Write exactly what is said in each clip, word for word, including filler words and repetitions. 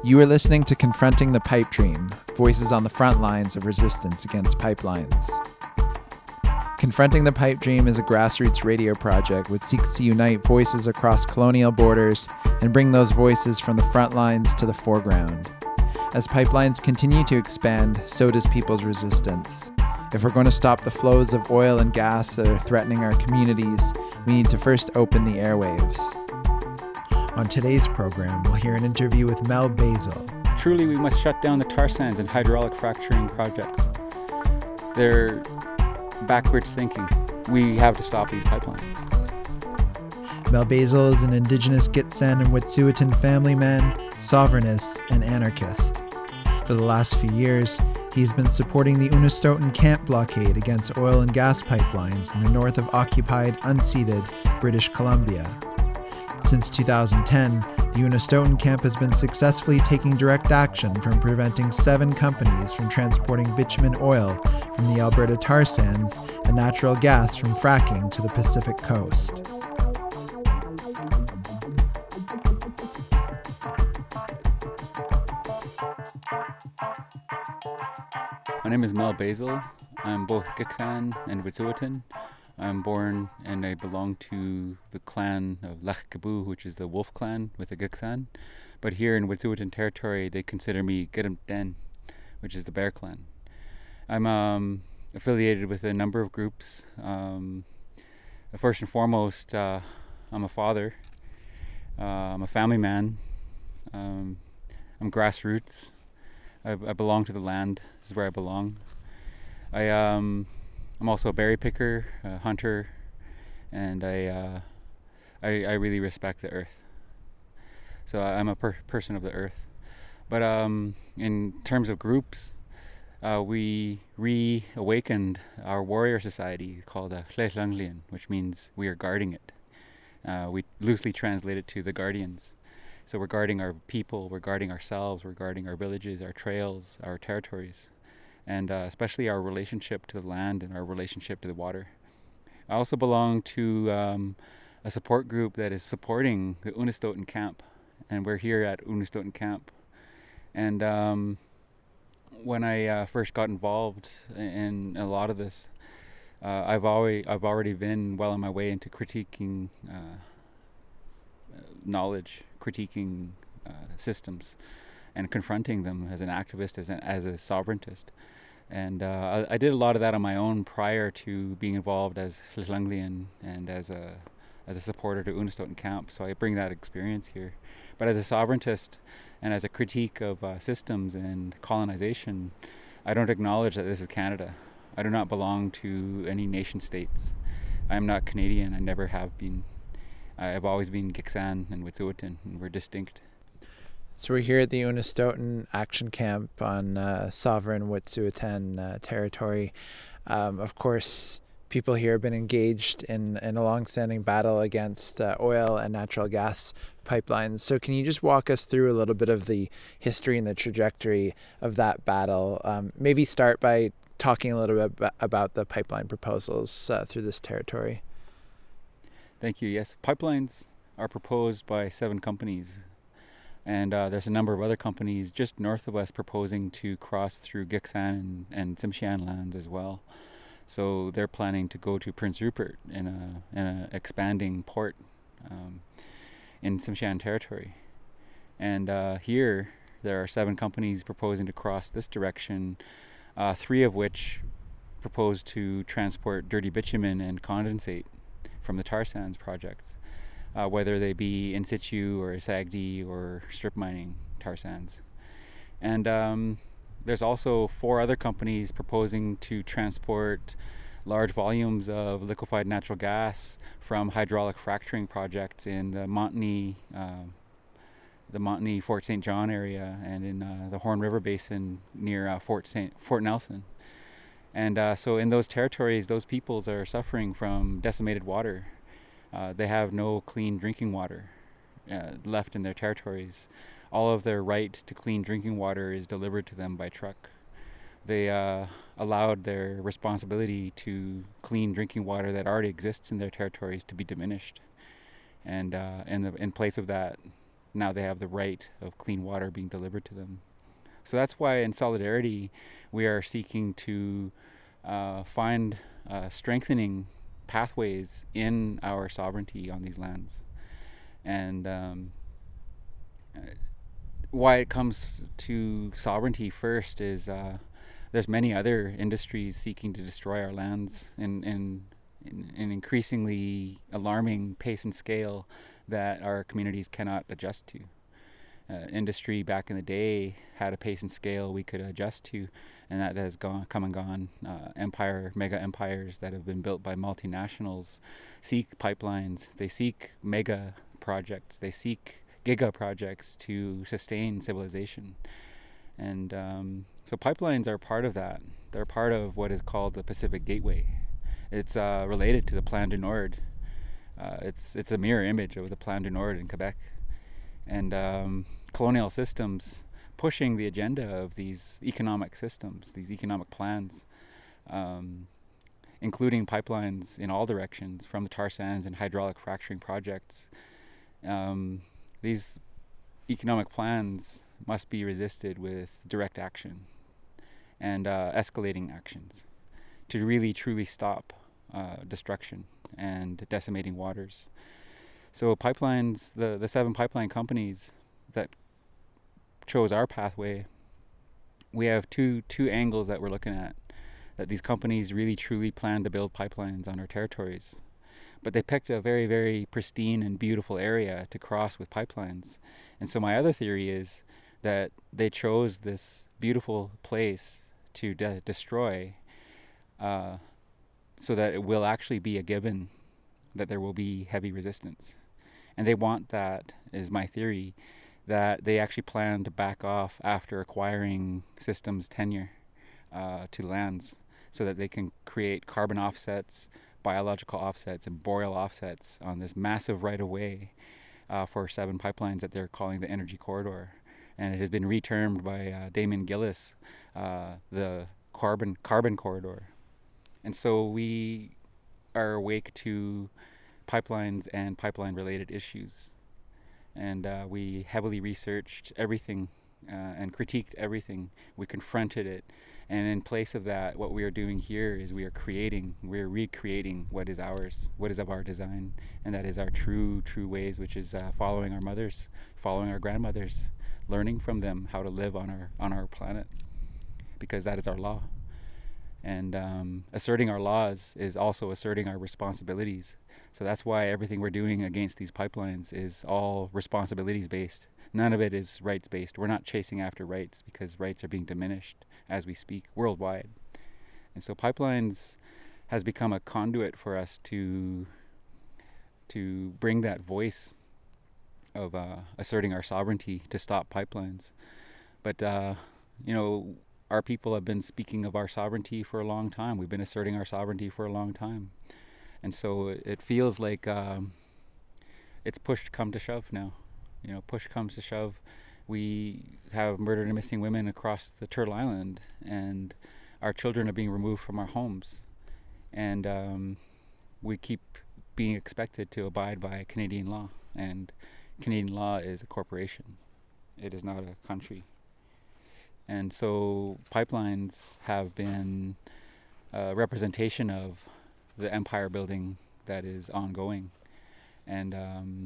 You are listening to Confronting the Pipe Dream, voices on the front lines of resistance against pipelines. Confronting the Pipe Dream is a grassroots radio project which seeks to unite voices across colonial borders and bring those voices from the front lines to the foreground. As pipelines continue to expand, so does people's resistance. If we're going to stop the flows of oil and gas that are threatening our communities, we need to first open the airwaves. On today's program, we'll hear an interview with Mel Basil. Truly, we must shut down the tar sands and hydraulic fracturing projects. They're backwards thinking. We have to stop these pipelines. Mel Basil is an Indigenous Gitxsan and Wet'suwet'en family man, sovereignist, and anarchist. For the last few years, he's been supporting the Unistoten camp blockade against oil and gas pipelines in the north of occupied, unceded British Columbia. Since two thousand ten, the Unistoten camp has been successfully taking direct action from preventing seven companies from transporting bitumen oil from the Alberta tar sands and natural gas from fracking to the Pacific coast. My name is Mel Basil. I'm both Gitxsan and Wet'suwet'en. I'm born and I belong to the clan of Lachkabu, which is the wolf clan with the Gitxsan. But here in Wet'suwet'en territory, they consider me Gitumten, which is the bear clan. I'm um, affiliated with a number of groups. Um, first and foremost, uh, I'm a father. Uh, I'm a family man. Um, I'm grassroots. I, I belong to the land. This is where I belong. I um. I'm also a berry picker, a hunter, and I, uh, I, I really respect the earth. So I'm a per- person of the earth. But um, in terms of groups, uh, we reawakened our warrior society called uh, Tl'elanglien, which means we are guarding it. Uh, we loosely translate it to the guardians. So we're guarding our people, we're guarding ourselves, we're guarding our villages, our trails, our territories. And uh, especially our relationship to the land and our relationship to the water. I also belong to um, a support group that is supporting the Unistoten camp, and we're here at Unistoten camp. And um, when I uh, first got involved in a lot of this, uh, I've already I've already been well on my way into critiquing uh, knowledge, critiquing uh, systems, and confronting them as an activist, as, an, as a sovereigntist. And uh, I, I did a lot of that on my own prior to being involved as Tl'elanglien and as a as a supporter to Unistoten camp. So I bring that experience here. But as a sovereigntist and as a critique of uh, systems and colonization, I don't acknowledge that this is Canada. I do not belong to any nation states. I am not Canadian. I never have been. I've always been Gitxsan and Wet'suwet'en, and we're distinct. So we're here at the Unistoten Action Camp on uh, sovereign Wet'suwet'en uh, territory. Um, of course, people here have been engaged in, in a long-standing battle against uh, oil and natural gas pipelines. So can you just walk us through a little bit of the history and the trajectory of that battle? Um, maybe start by talking a little bit about the pipeline proposals uh, through this territory. Thank you. Yes, pipelines are proposed by seven companies. And uh, there's a number of other companies just north of us proposing to cross through Gitxsan and, and Tsimshian lands as well. So they're planning to go to Prince Rupert in a in an expanding port um, in Tsimshian territory. And uh, here there are seven companies proposing to cross this direction, uh, three of which propose to transport dirty bitumen and condensate from the tar sands projects. Uh, whether they be in situ or S A G D or strip mining tar sands. And um, there's also four other companies proposing to transport large volumes of liquefied natural gas from hydraulic fracturing projects in the Montney, uh, the Montney Fort Saint John area and in uh, the Horn River Basin near uh, Fort Saint Fort Nelson. And uh, so in those territories, those peoples are suffering from decimated water. Uh, they have no clean drinking water uh, left in their territories. All of their right to clean drinking water is delivered to them by truck. They uh, allowed their responsibility to clean drinking water that already exists in their territories to be diminished. And uh, in, the, in place of that, now they have the right of clean water being delivered to them. So that's why in Solidarity we are seeking to uh, find uh, strengthening pathways in our sovereignty on these lands. And um, why it comes to sovereignty first is uh, there's many other industries seeking to destroy our lands in, in, in an increasingly alarming pace and scale that our communities cannot adjust to. Uh, industry back in the day had a pace and scale we could adjust to, and that has gone, come and gone. Uh, empire, mega empires that have been built by multinationals seek pipelines. They seek mega projects. They seek giga projects to sustain civilization. And um, so pipelines are part of that. They're part of what is called the Pacific Gateway. It's uh, related to the Plan du Nord. Uh, it's it's a mirror image of the Plan du Nord in Quebec. And um, colonial systems pushing the agenda of these economic systems, these economic plans, um, including pipelines in all directions from the tar sands and hydraulic fracturing projects. Um, these economic plans must be resisted with direct action and uh, escalating actions to really truly stop uh, destruction and decimating waters. So pipelines, the, the seven pipeline companies that chose our pathway, we have two two angles that we're looking at, that these companies really truly plan to build pipelines on our territories. But they picked a very, very pristine and beautiful area to cross with pipelines. And so my other theory is that they chose this beautiful place to de- destroy uh, so that it will actually be a given that there will be heavy resistance. And they want that, is my theory, that they actually plan to back off after acquiring systems tenure uh, to lands so that they can create carbon offsets, biological offsets, and boreal offsets on this massive right-of-way uh, for seven pipelines that they're calling the Energy Corridor. And it has been retermed by uh, Damon Gillis, uh, the carbon carbon corridor. And so we are awake to pipelines and pipeline-related issues. And uh, we heavily researched everything uh, and critiqued everything. We confronted it. And in place of that, what we are doing here is we are creating, we're recreating what is ours, what is of our design. And that is our true, true ways, which is uh, following our mothers, following our grandmothers, learning from them how to live on our on our planet, because that is our law. And um, asserting our laws is also asserting our responsibilities. So that's why everything we're doing against these pipelines is all responsibilities based. None of it is rights based. We're not chasing after rights because rights are being diminished as we speak worldwide. And so pipelines has become a conduit for us to to bring that voice of uh, asserting our sovereignty to stop pipelines. But uh, you know, our people have been speaking of our sovereignty for a long time. We've been asserting our sovereignty for a long time. And so it feels like um, it's push come to shove now. You know, push comes to shove. We have murdered and missing women across the Turtle Island, and our children are being removed from our homes. And um, we keep being expected to abide by Canadian law. And Canadian law is a corporation. It is not a country. And so pipelines have been a representation of the empire building that is ongoing. And um,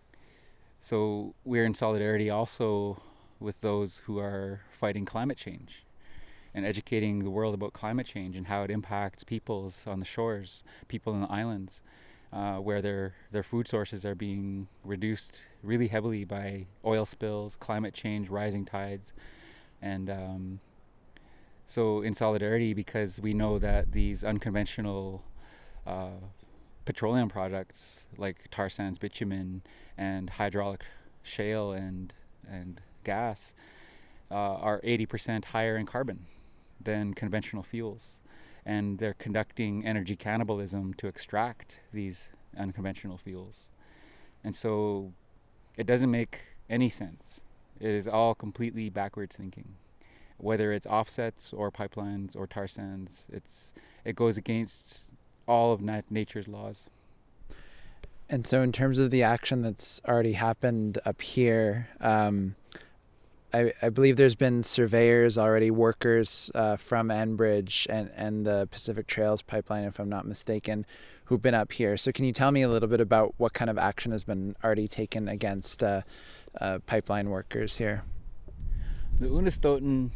so we're in solidarity also with those who are fighting climate change and educating the world about climate change and how it impacts peoples on the shores, people in the islands, uh, where their their food sources are being reduced really heavily by oil spills, climate change, rising tides. And um, so in solidarity, because we know that these unconventional uh, petroleum products like tar sands, bitumen, and hydraulic shale and and gas uh, are eighty percent higher in carbon than conventional fuels. And they're conducting energy cannibalism to extract these unconventional fuels. And so it doesn't make any sense. It is all completely backwards thinking. Whether it's offsets or pipelines or tar sands, it's it goes against all of nat- nature's laws. And so in terms of the action that's already happened up here, um, I, I believe there's been surveyors already, workers uh, from Enbridge and, and the Pacific Trails pipeline, if I'm not mistaken, who've been up here. So can you tell me a little bit about what kind of action has been already taken against uh, uh, pipeline workers here? The Unistoten,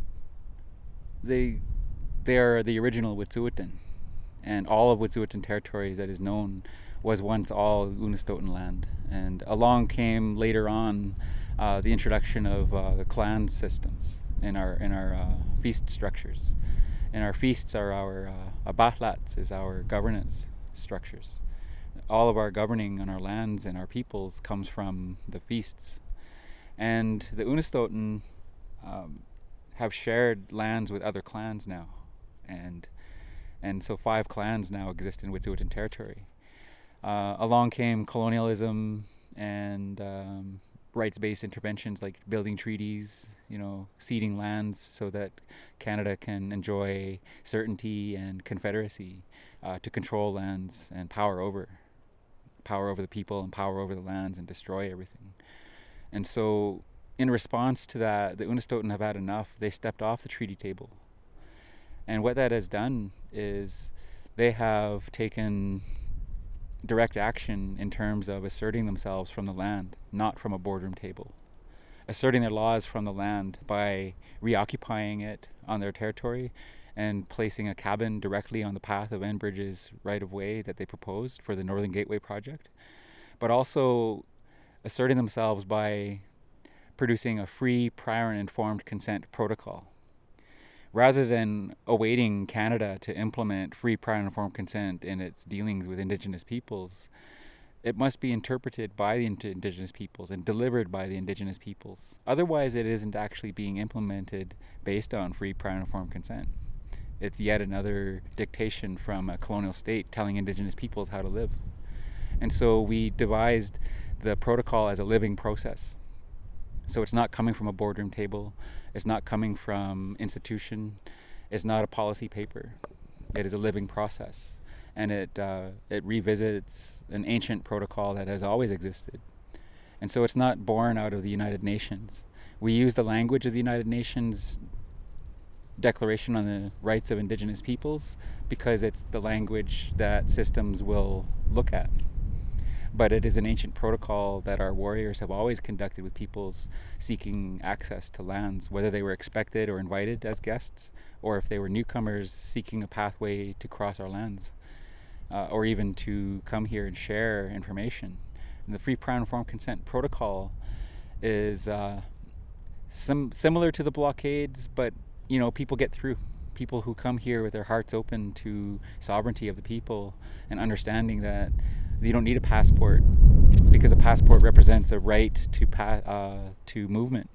they, they are the original Wet'suwet'en, and all of Wet'suwet'en territories that is known was once all Unistoten land. And along came later on uh, the introduction of uh, the clan systems in our in our uh, feast structures. And our feasts are our uh, abatlats is our governance structures. All of our governing on our lands and our peoples comes from the feasts. And the Unistoten um, have shared lands with other clans now, and and so five clans now exist in Wet'suwet'en territory. Uh, along came colonialism and um, rights-based interventions like building treaties, you know, ceding lands so that Canada can enjoy certainty and confederacy uh, to control lands and power over, power over the people and power over the lands and destroy everything. And so in response to that, the Unistoten have had enough. They stepped off the treaty table. And what that has done is they have taken direct action in terms of asserting themselves from the land, not from a boardroom table. Asserting their laws from the land by reoccupying it on their territory and placing a cabin directly on the path of Enbridge's right-of-way that they proposed for the Northern Gateway project. But also asserting themselves by producing a free, prior and informed consent protocol. Rather than awaiting Canada to implement free, prior and informed consent in its dealings with Indigenous peoples, it must be interpreted by the Indigenous peoples and delivered by the Indigenous peoples. Otherwise, it isn't actually being implemented based on free, prior and informed consent. It's yet another dictation from a colonial state telling Indigenous peoples how to live. And so we devised the protocol as a living process. So it's not coming from a boardroom table. It's not coming from institution. It's not a policy paper. It is a living process. And it uh, it revisits an ancient protocol that has always existed. And so it's not born out of the United Nations. We use the language of the United Nations Declaration on the Rights of Indigenous Peoples because it's the language that systems will look at. But it is an ancient protocol that our warriors have always conducted with peoples seeking access to lands, whether they were expected or invited as guests, or if they were newcomers seeking a pathway to cross our lands, uh, or even to come here and share information. And the Free, Prior and Informed Consent Protocol is uh, sim- similar to the blockades, but you know, people get through. People who come here with their hearts open to sovereignty of the people and understanding that you don't need a passport because a passport represents a right to pa- uh, to movement,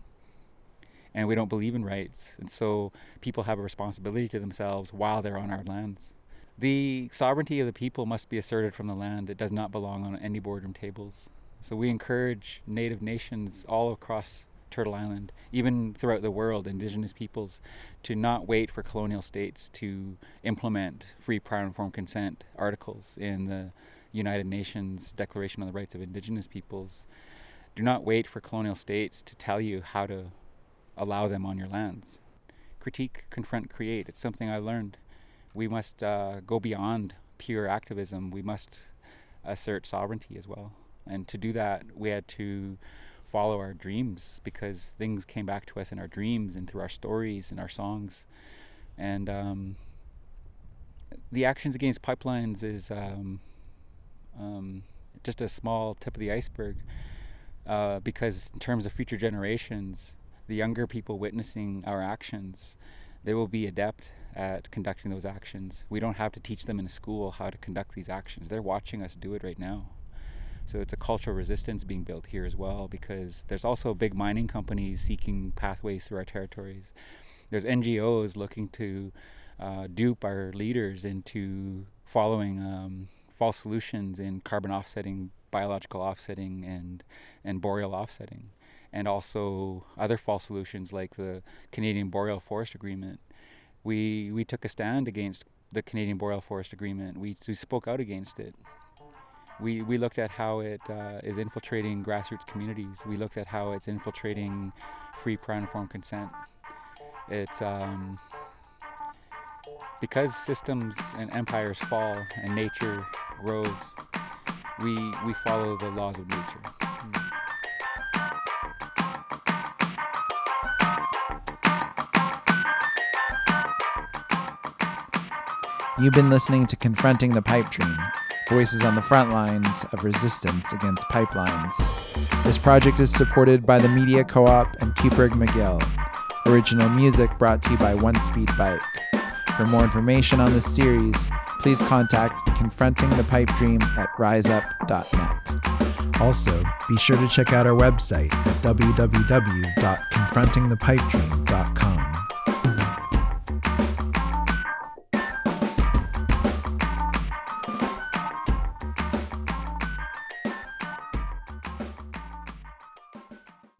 and we don't believe in rights, and so people have a responsibility to themselves while they're on our lands. The sovereignty of the people must be asserted from the land. It does not belong on any boardroom tables. So we encourage Native nations all across Turtle Island, even throughout the world, Indigenous peoples, to not wait for colonial states to implement free, prior and informed consent articles in the United Nations Declaration on the Rights of Indigenous Peoples. Do not wait for colonial states to tell you how to allow them on your lands. Critique, confront, create. It's something I learned. We must uh, go beyond pure activism. We must assert sovereignty as well. And to do that, we had to follow our dreams because things came back to us in our dreams and through our stories and our songs. And um, the actions against pipelines is um, um, just a small tip of the iceberg uh, because in terms of future generations, the younger people witnessing our actions, they will be adept at conducting those actions. We don't have to teach them in a school how to conduct these actions. They're watching us do it right now. So it's a cultural resistance being built here as well because there's also big mining companies seeking pathways through our territories. There's N G Os looking to uh, dupe our leaders into following um, false solutions in carbon offsetting, biological offsetting, and, and boreal offsetting. And also other false solutions like the Canadian Boreal Forest Agreement. We we took a stand against the Canadian Boreal Forest Agreement. We, we spoke out against it. We we looked at how it uh, is infiltrating grassroots communities. We looked at how it's infiltrating free, prior, and informed consent. It's um, because systems and empires fall and nature grows. We we follow the laws of nature. You've been listening to Confronting the Pipe Dream, voices on the front lines of resistance against pipelines. This project is supported by the Media Co-op and Kuperg McGill. Original music brought to you by One Speed Bike. For more information on this series, please contact Confronting the Pipe Dream at riseup dot net. Also, be sure to check out our website at w w w dot confronting the pipe dream dot com.